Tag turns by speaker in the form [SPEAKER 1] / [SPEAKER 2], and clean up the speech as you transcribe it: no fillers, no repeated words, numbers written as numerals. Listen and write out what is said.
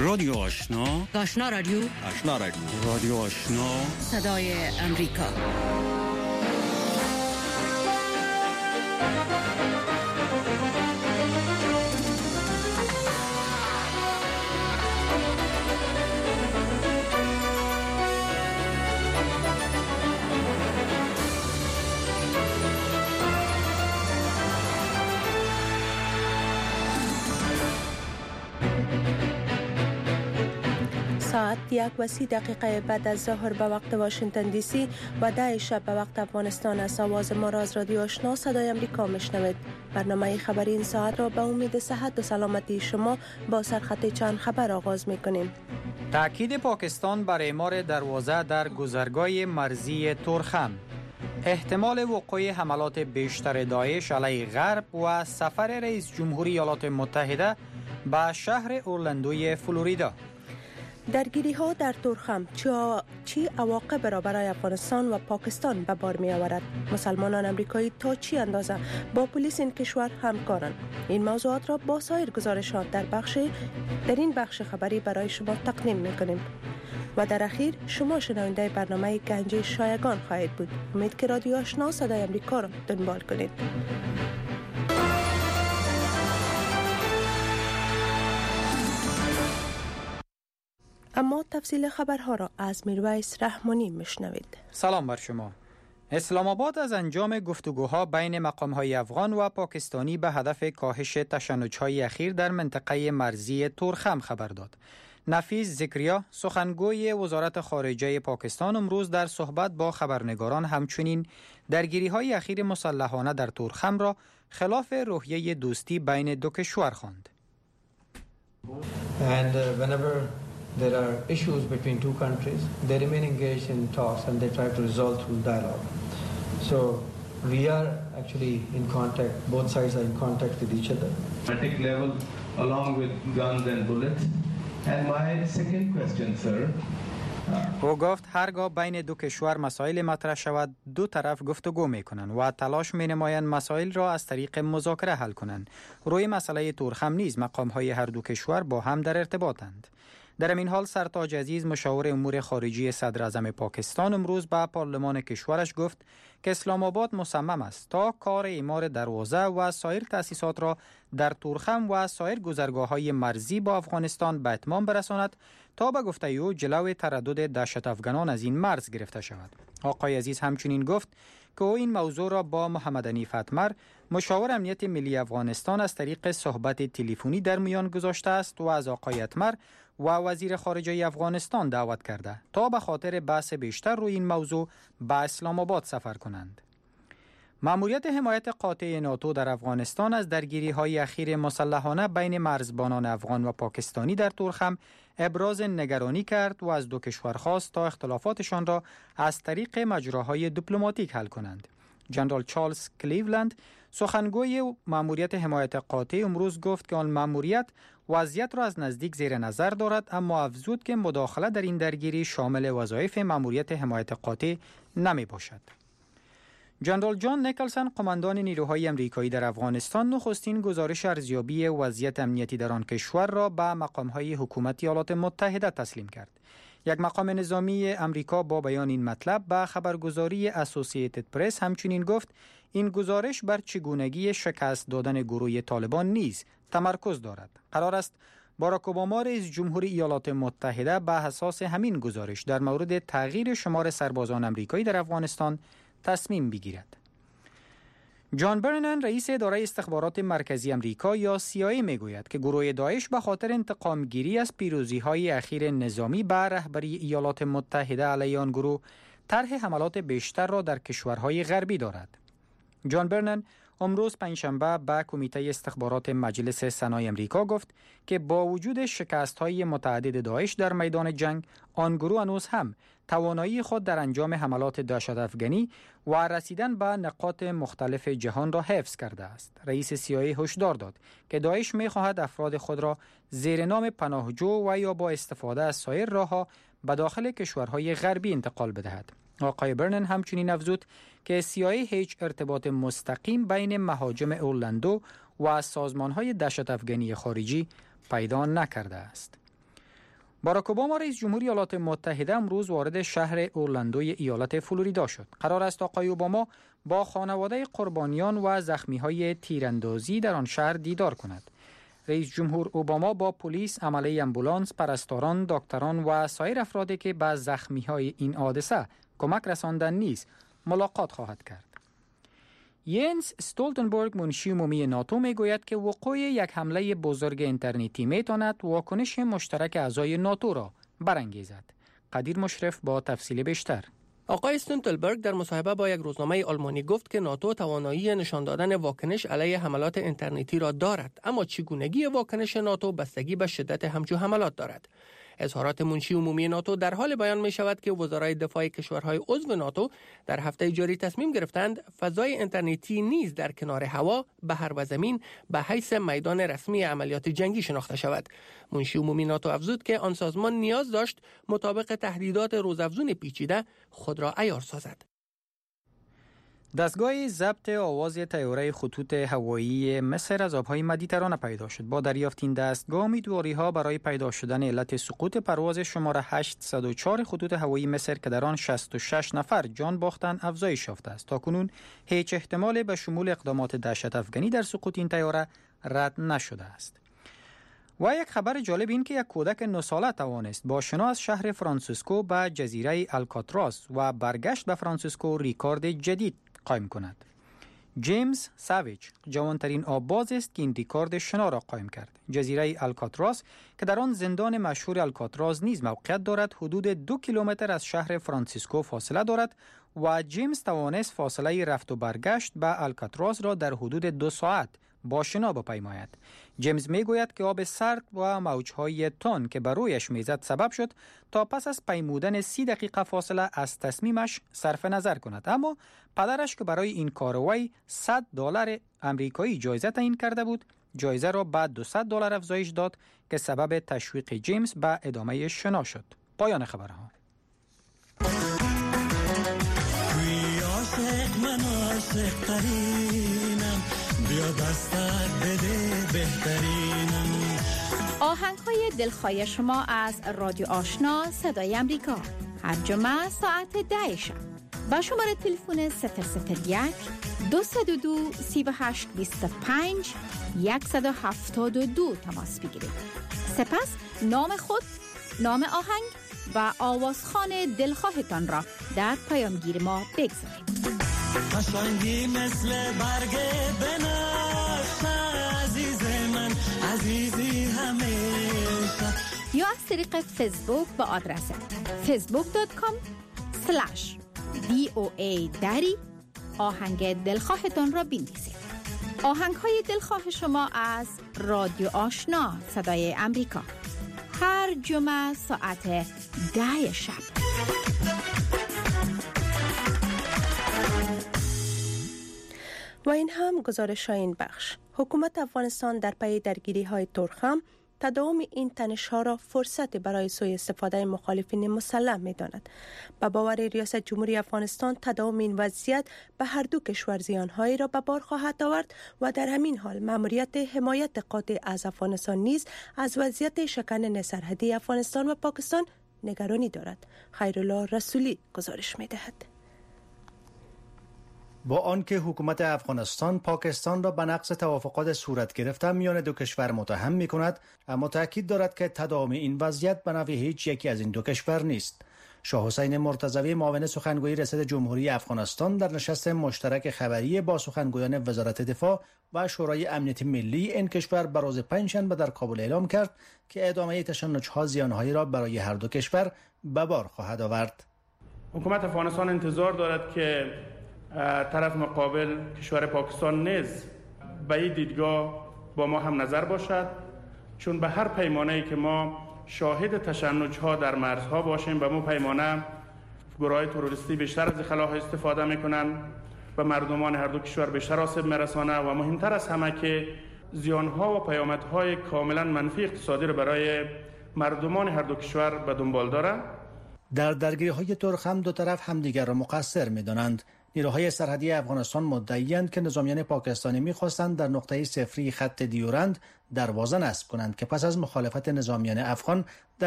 [SPEAKER 1] رادیو آشنا،
[SPEAKER 2] آشنا رادیو،
[SPEAKER 3] آشنا رادیو،
[SPEAKER 1] رادیو آشنا،
[SPEAKER 2] صدای امریکا.
[SPEAKER 4] ساعت 1:30 بعد از ظهر به وقت واشنگتن دی سی و 10 شب به وقت افغانستان است. آواز ما را از رادیو آشنا صدای امریکا میشنوید. برنامه خبری این ساعت را به امید صحت و سلامتی شما با سرخط چند خبر آغاز میکنیم.
[SPEAKER 5] تأکید پاکستان بر اعمار دروازه در گذرگاه مرزی تورخم، احتمال وقوع حملات بیشتر داعش علیه غرب و سفر رئیس جمهوری ایالات متحده به شهر اورلندوی فلوریدا.
[SPEAKER 4] درگیری ها در تورخم چی عواقب را برای افغانستان و پاکستان به بار می آورد؟ مسلمانان امریکایی تا چی اندازه با پلیس این کشور همکارند؟ این موضوعات را با سایر گزارشات در این بخش خبری برای شما تقدیم می کنیم. و در اخیر شما شنونده برنامه گنج شایگان خواهید بود. امید که رادیو آشنا صدای امریکا را دنبال کنید. اما تفصیل خبرها را از میرویس رحمانی میشنوید.
[SPEAKER 5] سلام بر شما. اسلام آباد از انجام گفتگوها بین مقام‌های افغان و پاکستانی به هدف کاهش تشنج‌های اخیر در منطقه مرزی تورخم خبر داد. نفیس ذکریا، سخنگوی وزارت خارجه پاکستان، امروز در صحبت با خبرنگاران همچنین درگیری‌های اخیر مسلحانه در تورخم را خلاف روحیه دوستی بین دو کشور خواند.
[SPEAKER 6] There are issues between two countries. They remain engaged in talks and they try to resolve through dialogue. So we are actually in contact, both sides are in contact with each other.
[SPEAKER 7] Diplomatic level along with guns and bullets. And my second question, sir.
[SPEAKER 5] او گفت هرگاه بین دو کشور مسائل مطرح شود دو طرف گفتگو میکنند و تلاش مینمایند مسائل را از طریق مذاکره حل کنند. روی مسئله تورخم نیز مقام‌های هر دو کشور با هم در ارتباطند. در این حال سرتاج عزیز مشاور امور خارجه صدر اعظم پاکستان امروز به پارلمان کشورش گفت که اسلام آباد مصمم است تا کار اعمار دروازه و سایر تأسیسات را در تورخم و سایر گذرگاه‌های مرزی با افغانستان به اتمام برساند تا به گفته او جلوی تردد دهشت افغانان از این مرز گرفته شود. آقای عزیز همچنین گفت که او این موضوع را با محمد حنیف اتمر مشاور امنیت ملی افغانستان از طریق صحبت تلفنی در میان گذاشته است و از آقای اتمر و وزیر خارجه افغانستان دعوت کرده تا به خاطر بحث بیشتر روی این موضوع به اسلام آباد سفر کنند. مأموریت حمایت قاطع ناتو در افغانستان از درگیری‌های اخیر مسلحانه بین مرزبانان افغان و پاکستانی در تورخم ابراز نگرانی کرد و از دو کشور خواست تا اختلافاتشان را از طریق مجراهای دیپلماتیک حل کنند. جنرال چارلز کلیولند، سخنگوی مأموریت حمایت قاطع، امروز گفت که آن مأموریت وضعیت را از نزدیک زیر نظر دارد، اما افزود که مداخله در این درگیری شامل وظایف مأموریت حمایت قاطع نمی باشد. جنرال جان نیکلسن، قماندان نیروهای امریکایی در افغانستان، نخستین گزارش ارزیابی وضعیت امنیتی در آن کشور را به مقام‌های حکومت ایالات متحده تسلیم کرد. یک مقام نظامی امریکا با بیان این مطلب به خبرگزاری اسوسییتد پرس همچنین گفت این گزارش بر چگونگی شکست دادن گروه طالبان نیز تمرکز دارد. قرار است باراک اوباما رئیس جمهوری ایالات متحده به اساس همین گزارش در مورد تغییر شمار سربازان امریکایی در افغانستان تصمیم بگیرد. جان برنن، رئیس اداره استخبارات مرکزی امریکا یا CIA، میگوید که گروه داعش به خاطر انتقام گیری از پیروزی‌های اخیر نظامی به رهبری ایالات متحده علیه آن گروه طرح حملات بیشتر را در کشورهای غربی دارد. جان برنن امروز پنجشنبه به کمیته استخبارات مجلس سنای امریکا گفت که با وجود شکست‌های متعدد داعش در میدان جنگ، آن گروه هنوز هم توانایی خود در انجام حملات دهشت افغانی و رسیدن به نقاط مختلف جهان را حفظ کرده است. رئیس CIA هشدار داد که داعش می‌خواهد افراد خود را زیر نام پناهجو و یا با استفاده از سایر راه‌ها به داخل کشورهای غربی انتقال بدهد. آقای برنن همچنین افزود که CIA هیچ ارتباط مستقیم بین مهاجم اورلندو و سازمان‌های دهشت افغانی خارجی پیدا نکرده است. باراک اوباما رئیس جمهوری ایالات متحده امروز وارد شهر اورلندوی ایالت فلوریدا شد. قرار است آقای اوباما با خانواده قربانیان و زخمی‌های تیراندازی در آن شهر دیدار کند. رئیس جمهور اوباما با پلیس، عمله امبولانس، پرستاران، دکتران و سایر افرادی که به زخمی‌های این حادثه کمک رساندن نیز ملاقات خواهد کرد. ینس استولتنبرگ، منشی عمومی ناتو، میگوید که وقوع یک حمله بزرگ اینترنتی میتواند واکنش مشترک اعضای ناتو را برانگیزد. قدیر مشرف با تفصیل بیشتر.
[SPEAKER 1] آقای استولتنبرگ در مصاحبه با یک روزنامه آلمانی گفت که ناتو توانایی نشان دادن واکنش علیه حملات اینترنتی را دارد، اما چگونگی واکنش ناتو بستگی به شدت همچون حملات دارد. اظهارات منشی عمومی ناتو در حال بیان می شود که وزرای دفاع کشورهای عضو ناتو در هفته جاری تصمیم گرفتند فضای اینترنتی نیز در کنار هوا، بحر و زمین به حیث میدان رسمی عملیات جنگی شناخته شود. منشی عمومی ناتو افزود که آن سازمان نیاز داشت مطابق تهدیدات روزافزون پیچیده خود را عیار سازد.
[SPEAKER 5] دستگاه ضبط آواز طیاره خطوط هوایی مصر از آبهای مدیترانه پیدا شد. با دریافت این دستگاه امیدواری‌ها برای پیدا شدن علت سقوط پرواز شماره 804 خطوط هوایی مصر که در آن 66 نفر جان باختند افزایش یافته است. تاکنون هیچ احتمال به شمول اقدامات دهشت افغانی در سقوط این طیاره رد نشده است. و یک خبر جالب این که یک کودک 9 ساله توانست با شنا از شهر فرانسیسکو به جزیره الکاتراس و برگشت به فرانسیسکو ریکارد جدید قائم کند. جیمز ساویج جوانترین آبباز است که این ریکارد شنا را قائم کرد. جزیره الکاتراس که در آن زندان مشهور الکاتراس نیز موقعیت دارد، حدود 2 کیلومتر از شهر فرانسیسکو فاصله دارد و جیمز توانست فاصله رفت و برگشت به الکاتراس را در حدود 2 ساعت با شنا بپیماید. جیمز میگوید که آب سرد و موجهای تند که بر رویش میزد سبب شد تا پس از پیمودن 30 دقیقه فاصله از تصمیمش صرف نظر کند، اما پدرش که برای این کاروائی $100 آمریکایی جایزه تعیین کرده بود، جایزه را بعد $200 افزایش داد که سبب تشویق جیمز به ادامه شنا شد. پایان خبرها.
[SPEAKER 3] آهنگ‌های دلخواه شما از رادیو آشنا صدای امریکا هر جمعه ساعت 10 شب با شماره تلفن 001 202 38 25 172 تماس بگیرید. سپس نام خود، نام آهنگ و آوازخوان دلخواهتان را در پیامگیر ما بگذارید.
[SPEAKER 8] قشنگی مثل برگ بنفش عزیز من، عزیزی همیشه.
[SPEAKER 3] یا از طریق فیسبوک با آدرس facebook.com/DOA آهنگ دلخواهتان را بنویسید. آهنگ‌های دلخواه شما از رادیو آشنا صدای امریکا هر جمعه ساعت 10 شب.
[SPEAKER 4] و این هم گزارش این بخش. حکومت افغانستان در پی درگیری‌های تورخم تداوم این تنش‌ها را فرصت برای سوء استفاده مخالفین مسلح می‌داند. به باور ریاست جمهوری افغانستان تداوم این وضعیت به هر دو کشور زیان‌هایی را به بار خواهد آورد و در همین حال مأموریت حمایت قاطع از افغانستان نیز از وضعیت شکننه سرحدی افغانستان و پاکستان نگرانی دارد. خیرالله رسولی گزارش می‌دهد.
[SPEAKER 9] با آنکه حکومت افغانستان پاکستان را به نقض توافقات صورت گرفته میان دو کشور متهم می‌کند، اما تاکید دارد که تداوم این وضعیت به نفع هیچ یکی از این دو کشور نیست. شاه حسین مرتضوی معاون سخنگوی ریاست جمهوری افغانستان در نشست مشترک خبری با سخنگویان وزارت دفاع و شورای امنیت ملی این کشور بر روز پنجشنبه در کابل اعلام کرد که ادامه تشنج‌ها زیان‌هایی را برای هر دو کشور به بار خواهد آورد.
[SPEAKER 10] حکومت افغانستان انتظار دارد که طرف مقابل کشور پاکستان نیز به این دیدگاه با ما هم نظر باشد، چون به هر پیمانه‌ای که ما شاهد تشنج‌ها در مرزها باشیم، به مو پیمانه گروه‌های تروریستی بیشتر از خلاها استفاده می‌کنند و مردمان هر دو کشور بیشتر آسیب می‌رسانه و مهمتر از همه که زیان‌ها و پیامدهای کاملا منفی اقتصادی را برای مردمان هر دو کشور به دنبال دارد.
[SPEAKER 9] در درگیری‌های تورخم دو طرف همدیگر را مقصر می‌دانند. نیروهای سرحدی افغانستان مدعی‌اند که نظامیان پاکستانی می‌خواستند در نقطه صفری خط دیورند دروازه نصب کنند که پس از مخالفت نظامیان افغان